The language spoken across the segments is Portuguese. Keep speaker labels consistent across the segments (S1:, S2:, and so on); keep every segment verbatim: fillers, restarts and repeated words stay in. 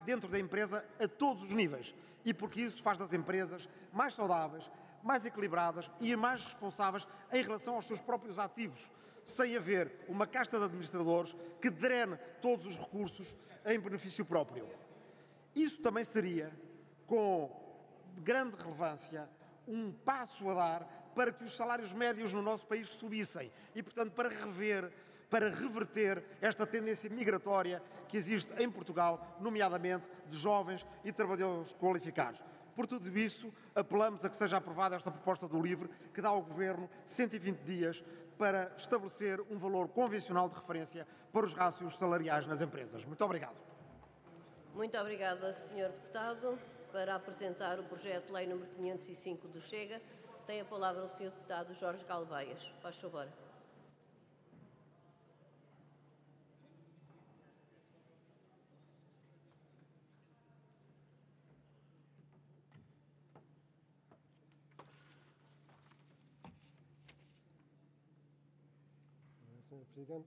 S1: dentro da empresa a todos os níveis e porque isso faz das empresas mais saudáveis, mais equilibradas e mais responsáveis em relação aos seus próprios ativos, sem haver uma casta de administradores que drene todos os recursos em benefício próprio. Isso também seria, com grande relevância, um passo a dar para que os salários médios no nosso país subissem e, portanto, para rever, para reverter esta tendência migratória que existe em Portugal, nomeadamente de jovens e trabalhadores qualificados. Por tudo isso, apelamos a que seja aprovada esta proposta do LIVRE, que dá ao Governo cento e vinte dias para estabelecer um valor convencional de referência para os rácios salariais nas empresas. Muito obrigado.
S2: Muito obrigada, senhor Deputado. Para apresentar o projeto de lei número quinhentos e cinco do Chega, tem a palavra o senhor Deputado Jorge Galveias. Faz favor.
S3: senhora Presidente.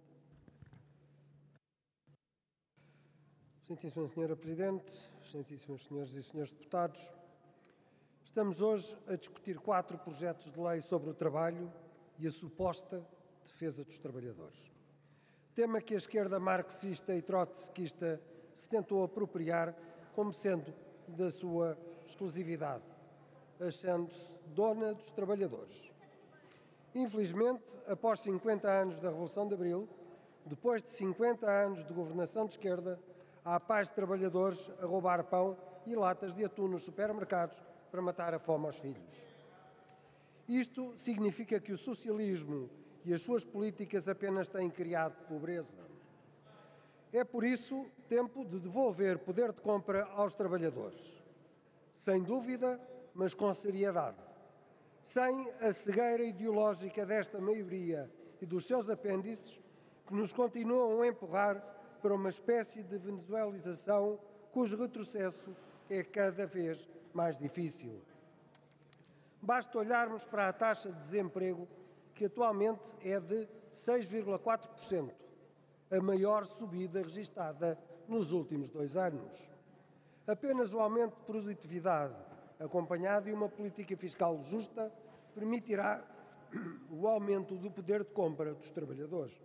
S3: Excelentíssima Senhora Presidente, excelentíssimos senhores e senhores deputados, estamos hoje a discutir quatro projetos de lei sobre o trabalho e a suposta defesa dos trabalhadores. Tema que a esquerda marxista e trotskista se tentou apropriar como sendo da sua exclusividade, achando-se dona dos trabalhadores. Infelizmente, após cinquenta anos da Revolução de Abril, depois de cinquenta anos de governação de esquerda, há paz de trabalhadores a roubar pão e latas de atum nos supermercados para matar a fome aos filhos. Isto significa que o socialismo e as suas políticas apenas têm criado pobreza. É por isso tempo de devolver poder de compra aos trabalhadores. Sem dúvida, mas com seriedade. Sem a cegueira ideológica desta maioria e dos seus apêndices que nos continuam a empurrar para uma espécie de venezuelização cujo retrocesso é cada vez mais difícil. Basta olharmos para a taxa de desemprego, que atualmente é de seis vírgula quatro por cento, a maior subida registada nos últimos dois anos. Apenas o aumento de produtividade, acompanhado de uma política fiscal justa, permitirá o aumento do poder de compra dos trabalhadores.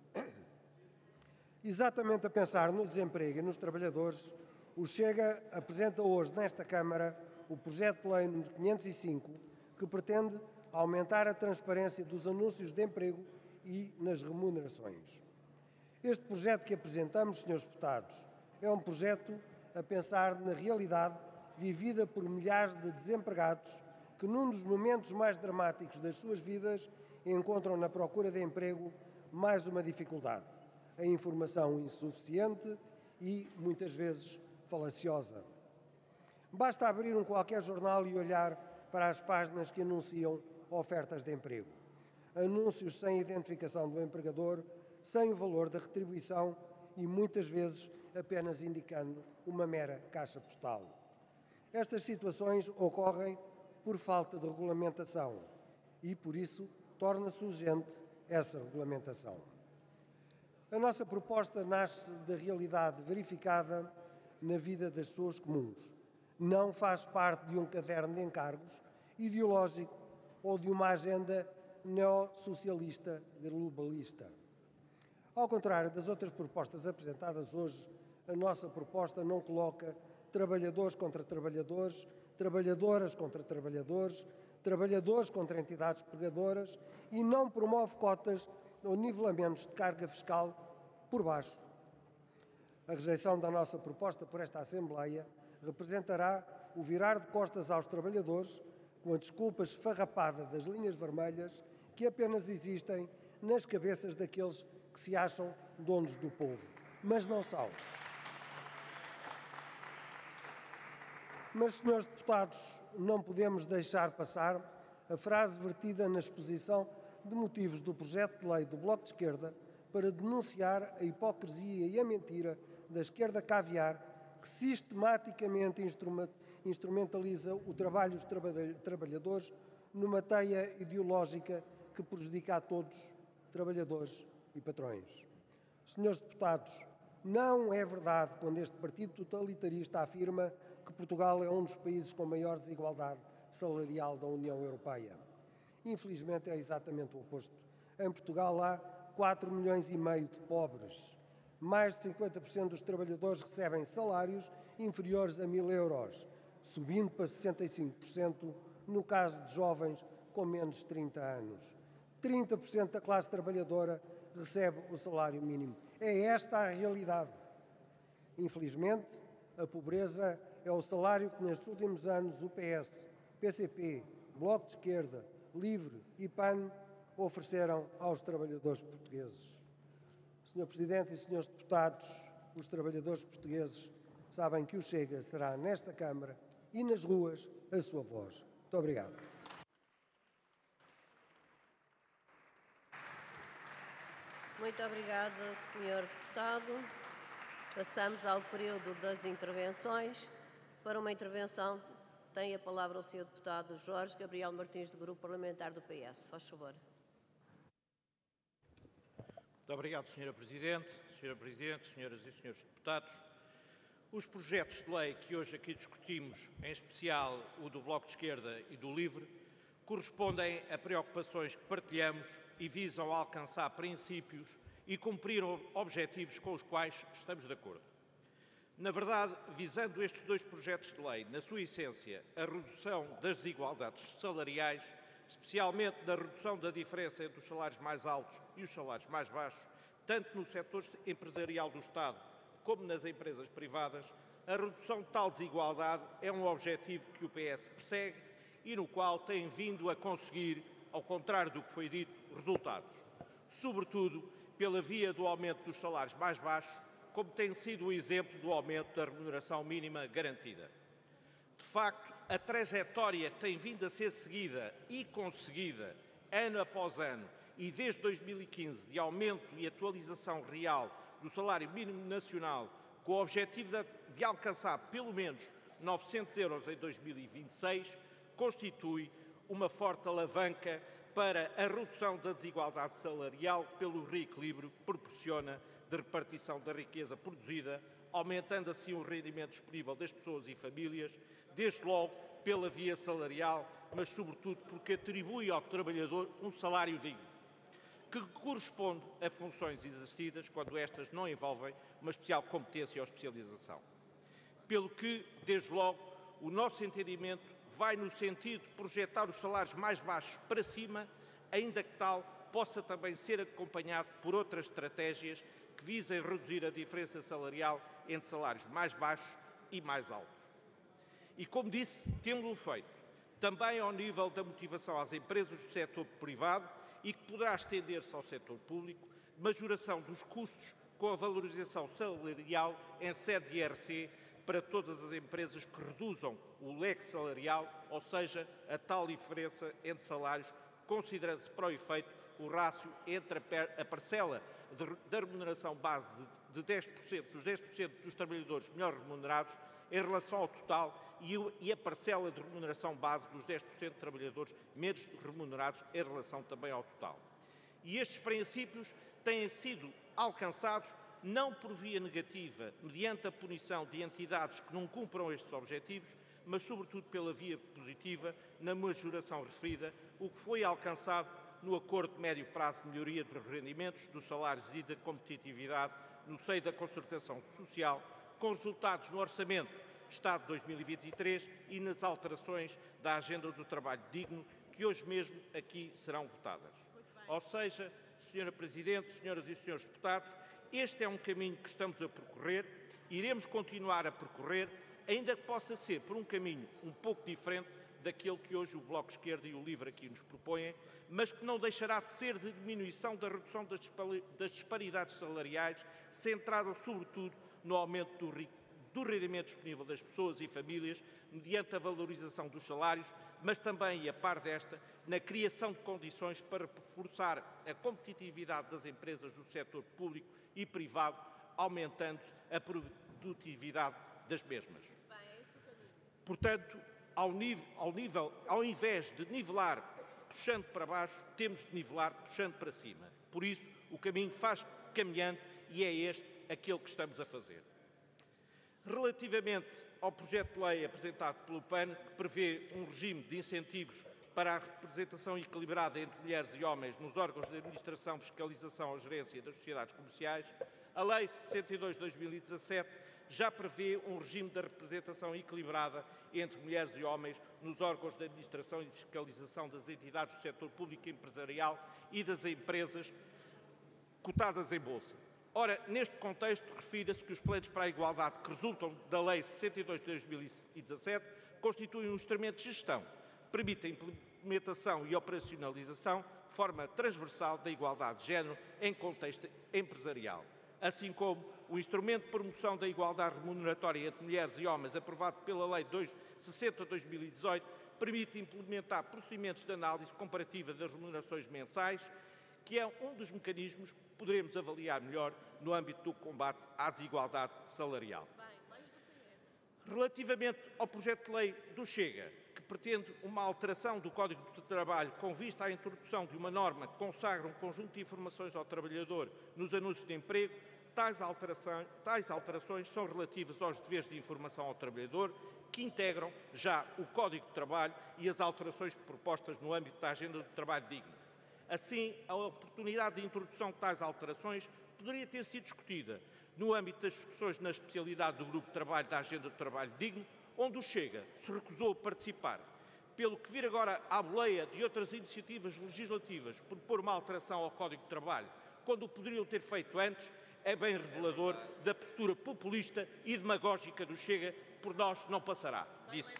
S3: Exatamente a pensar no desemprego e nos trabalhadores, o Chega apresenta hoje nesta Câmara o projeto de lei número quinhentos e cinco, que pretende aumentar a transparência dos anúncios de emprego e nas remunerações. Este projeto que apresentamos, senhores deputados, é um projeto a pensar na realidade vivida por milhares de desempregados que, num dos momentos mais dramáticos das suas vidas, encontram na procura de emprego mais uma dificuldade: a informação insuficiente e, muitas vezes, falaciosa. Basta abrir um qualquer jornal e olhar para as páginas que anunciam ofertas de emprego. Anúncios sem identificação do empregador, sem o valor da retribuição e, muitas vezes, apenas indicando uma mera caixa postal. Estas situações ocorrem por falta de regulamentação e, por isso, torna-se urgente essa regulamentação. A nossa proposta nasce da realidade verificada na vida das pessoas comuns. Não faz parte de um caderno de encargos ideológico ou de uma agenda neossocialista globalista. Ao contrário das outras propostas apresentadas hoje, a nossa proposta não coloca trabalhadores contra trabalhadores, trabalhadoras contra trabalhadores, trabalhadores contra entidades empregadoras e não promove cotas ou nivelamentos de carga fiscal por baixo. A rejeição da nossa proposta por esta Assembleia representará o virar de costas aos trabalhadores com a desculpa esfarrapada das linhas vermelhas que apenas existem nas cabeças daqueles que se acham donos do povo, mas não são. Mas, senhores deputados, não podemos deixar passar a frase vertida na exposição de motivos do projeto de lei do Bloco de Esquerda para denunciar a hipocrisia e a mentira da esquerda caviar que sistematicamente instrumentaliza o trabalho dos trabalhadores numa teia ideológica que prejudica a todos, trabalhadores e patrões. Senhores deputados, Não é verdade quando este partido totalitarista afirma que Portugal é um dos países com maior desigualdade salarial da União Europeia. Infelizmente é exatamente o oposto. Em Portugal há quatro milhões e meio de pobres. Mais de cinquenta por cento dos trabalhadores recebem salários inferiores a mil euros, subindo para sessenta e cinco por cento no caso de jovens com menos de trinta anos. trinta por cento da classe trabalhadora recebe o salário mínimo. É esta a realidade. Infelizmente, a pobreza é o salário que nestes últimos anos o P S, P C P, Bloco de Esquerda, LIVRE e PAN ofereceram aos trabalhadores portugueses. senhor Presidente e senhores deputados, os trabalhadores portugueses sabem que o Chega será nesta Câmara e nas ruas a sua voz. Muito obrigado.
S2: Muito obrigada, senhor Deputado. Passamos ao período das intervenções. Para uma intervenção, tem a palavra o senhor Deputado Jorge Gabriel Martins, do Grupo Parlamentar do P S. Faz favor.
S4: Muito obrigado, senhora Presidente. senhora Presidente, senhoras e senhores deputados, os projetos de lei que hoje aqui discutimos, em especial o do Bloco de Esquerda e do LIVRE, correspondem a preocupações que partilhamos e visam alcançar princípios e cumprir objetivos com os quais estamos de acordo. Na verdade, visando estes dois projetos de lei, na sua essência, a redução das desigualdades salariais, especialmente na redução da diferença entre os salários mais altos e os salários mais baixos, tanto no setor empresarial do Estado como nas empresas privadas, a redução de tal desigualdade é um objetivo que o P S persegue e no qual tem vindo a conseguir, ao contrário do que foi dito, resultados. Sobretudo pela via do aumento dos salários mais baixos, como tem sido o exemplo do aumento da remuneração mínima garantida. De facto, a trajetória tem vindo a ser seguida e conseguida, ano após ano, e desde dois mil e quinze, de aumento e atualização real do salário mínimo nacional, com o objetivo de, de alcançar pelo menos novecentos euros em dois mil e vinte e seis, constitui uma forte alavanca para a redução da desigualdade salarial pelo reequilíbrio que proporciona de repartição da riqueza produzida, aumentando assim o rendimento disponível das pessoas e famílias, desde logo pela via salarial, mas sobretudo porque atribui ao trabalhador um salário digno, que corresponde a funções exercidas quando estas não envolvem uma especial competência ou especialização. Pelo que, desde logo, o nosso entendimento vai no sentido de projetar os salários mais baixos para cima, ainda que tal possa também ser acompanhado por outras estratégias que visem reduzir a diferença salarial entre salários mais baixos e mais altos. E, como disse, temos-lo feito, também ao nível da motivação às empresas do setor privado e que poderá estender-se ao setor público, majoração dos custos com a valorização salarial em sede de I R C para todas as empresas que reduzam o leque salarial, ou seja, a tal diferença entre salários, considerando-se para o efeito o rácio entre a parcela da remuneração base de dez por cento, dos dez por cento dos trabalhadores melhor remunerados em relação ao total e a parcela de remuneração base dos dez por cento de trabalhadores menos remunerados em relação também ao total. E estes princípios têm sido alcançados não por via negativa, mediante a punição de entidades que não cumpram estes objetivos, mas sobretudo pela via positiva, na majoração referida, o que foi alcançado no Acordo de Médio Prazo de Melhoria dos Rendimentos, dos Salários e da Competitividade no seio da Concertação Social, com resultados no Orçamento de Estado de dois mil e vinte e três e nas alterações da Agenda do Trabalho Digno, que hoje mesmo aqui serão votadas. Ou seja, senhora Presidente, senhoras e senhores deputados, este é um caminho que estamos a percorrer, iremos continuar a percorrer, ainda que possa ser por um caminho um pouco diferente daquele que hoje o Bloco de Esquerda e o LIVRE aqui nos propõem, mas que não deixará de ser de diminuição da redução das disparidades salariais, centrada sobretudo no aumento do, do rendimento disponível das pessoas e famílias, mediante a valorização dos salários, mas também, e a par desta, na criação de condições para reforçar a competitividade das empresas do setor público e privado, aumentando-se a produtividade das mesmas. Portanto, ao, nível, ao, nível, ao invés de nivelar puxando para baixo, temos de nivelar puxando para cima. Por isso, o caminho faz caminhando e é este aquilo que estamos a fazer. Relativamente ao projeto de lei apresentado pelo P A N, que prevê um regime de incentivos para a representação equilibrada entre mulheres e homens nos órgãos de administração, fiscalização ou gerência das sociedades comerciais, a Lei sessenta e dois de dois mil e dezassete já prevê um regime de representação equilibrada entre mulheres e homens nos órgãos de administração e fiscalização das entidades do setor público empresarial e das empresas cotadas em bolsa. Ora, neste contexto, refira-se que os planos para a igualdade que resultam da Lei sessenta e dois de dois mil e dezassete constituem um instrumento de gestão, permite a implementação e operacionalização de forma transversal da igualdade de género em contexto empresarial, assim como o instrumento de promoção da igualdade remuneratória entre mulheres e homens, aprovado pela Lei sessenta de dois mil e dezoito, permite implementar procedimentos de análise comparativa das remunerações mensais, que é um dos mecanismos que poderemos avaliar melhor no âmbito do combate à desigualdade salarial. Relativamente ao projeto de lei do Chega, que pretende uma alteração do Código de Trabalho com vista à introdução de uma norma que consagra um conjunto de informações ao trabalhador nos anúncios de emprego, tais alterações, tais alterações são relativas aos deveres de informação ao trabalhador, que integram já o Código de Trabalho e as alterações propostas no âmbito da Agenda do Trabalho Digno. Assim, a oportunidade de introdução de tais alterações poderia ter sido discutida no âmbito das discussões na especialidade do Grupo de Trabalho da Agenda do Trabalho Digno, onde o Chega se recusou a participar. Pelo que vir agora à boleia de outras iniciativas legislativas por pôr uma alteração ao Código de Trabalho, quando o poderiam ter feito antes, é bem revelador da postura populista e demagógica do Chega, por nós não passará, disse.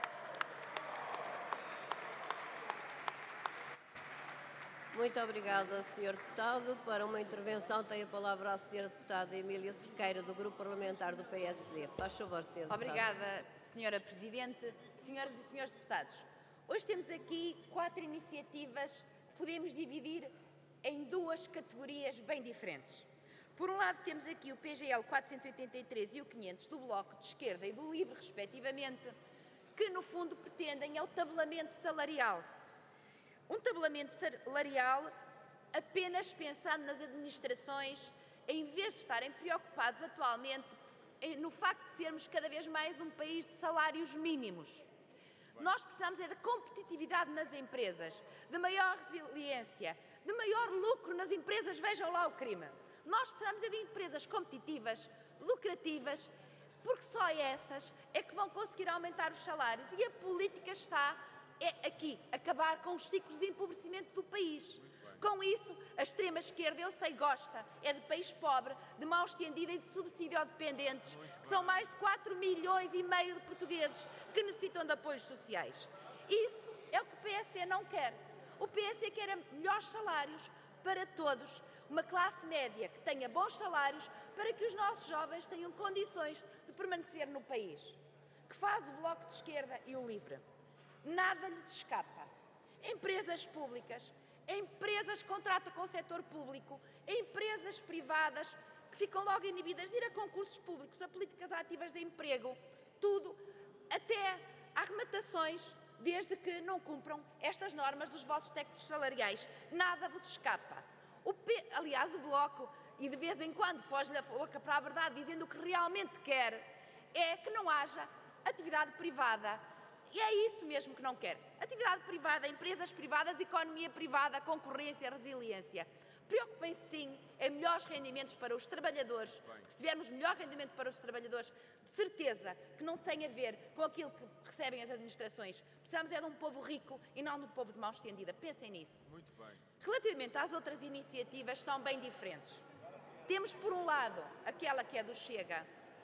S2: Muito obrigada, senhor Deputado. Para uma intervenção tem a palavra a senhora Deputada Emília Cerqueira, do Grupo Parlamentar do P S D. Faz favor, senhora Deputada.
S5: Obrigada, senhora Presidente. Senhoras e senhores deputados, hoje temos aqui quatro iniciativas que podemos dividir em duas categorias bem diferentes. Por um lado, temos aqui o P G L quatrocentos e oitenta e três e o quinhentos do Bloco de Esquerda e do LIVRE, respectivamente, que no fundo pretendem é o tabelamento salarial. Um tabelamento salarial apenas pensando nas administrações, em vez de estarem preocupados atualmente no facto de sermos cada vez mais um país de salários mínimos. Nós precisamos é de competitividade nas empresas, de maior resiliência, de maior lucro nas empresas, vejam lá o crime. Nós precisamos é de empresas competitivas, lucrativas, porque só essas é que vão conseguir aumentar os salários e a política está é aqui, acabar com os ciclos de empobrecimento do país. Com isso, a extrema-esquerda, eu sei, gosta, é de país pobre, de mão estendida e de subsídio-dependentes, que são mais de quatro milhões e meio de portugueses que necessitam de apoios sociais. Isso é o que o P S D não quer. O P S D quer melhores salários para todos, uma classe média que tenha bons salários para que os nossos jovens tenham condições de permanecer no país. Que faz o Bloco de Esquerda e o LIVRE? Nada lhes escapa. Empresas públicas, empresas que contratam com o setor público, empresas privadas que ficam logo inibidas de ir a concursos públicos, a políticas ativas de emprego, tudo, até a arrematações, desde que não cumpram estas normas dos vossos técnicos salariais. Nada vos escapa. O P... Aliás, o Bloco, e de vez em quando foge-lhe a boca para a verdade, dizendo o que realmente quer, é que não haja atividade privada. E é isso mesmo que não quer. Atividade privada, empresas privadas, economia privada, concorrência, resiliência. Preocupem-se sim em melhores rendimentos para os trabalhadores, porque se tivermos melhor rendimento para os trabalhadores, de certeza que não tem a ver com aquilo que recebem as administrações. Precisamos é de um povo rico e não de um povo de mão estendida. Pensem nisso.
S6: Muito bem.
S5: Relativamente às outras iniciativas, são bem diferentes. Temos, por um lado, aquela que é do Chega,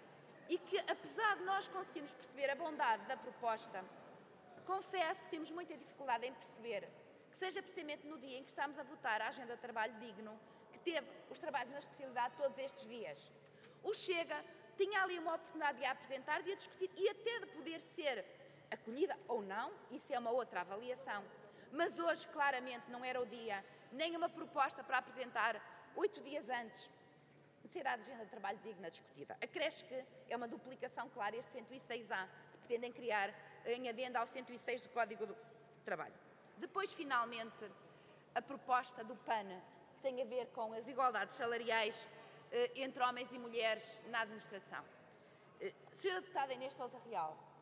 S5: e que, apesar de nós conseguirmos perceber a bondade da proposta, confesso que temos muita dificuldade em perceber que seja precisamente no dia em que estamos a votar a Agenda de Trabalho Digno, que teve os trabalhos na especialidade todos estes dias. O Chega tinha ali uma oportunidade de a apresentar, de a discutir e até de poder ser acolhida ou não, isso é uma outra avaliação. Mas hoje, claramente, não era o dia, nem uma proposta para apresentar oito dias antes de ser a Agenda de Trabalho Digna discutida. Acresce que é uma duplicação clara este cento e seis A, que pretendem criar em adenda ao cento e seis do Código do Trabalho. Depois, finalmente, a proposta do P A N, que tem a ver com as igualdades salariais, entre homens e mulheres na administração. Senhora Deputada Inês Sousa Real,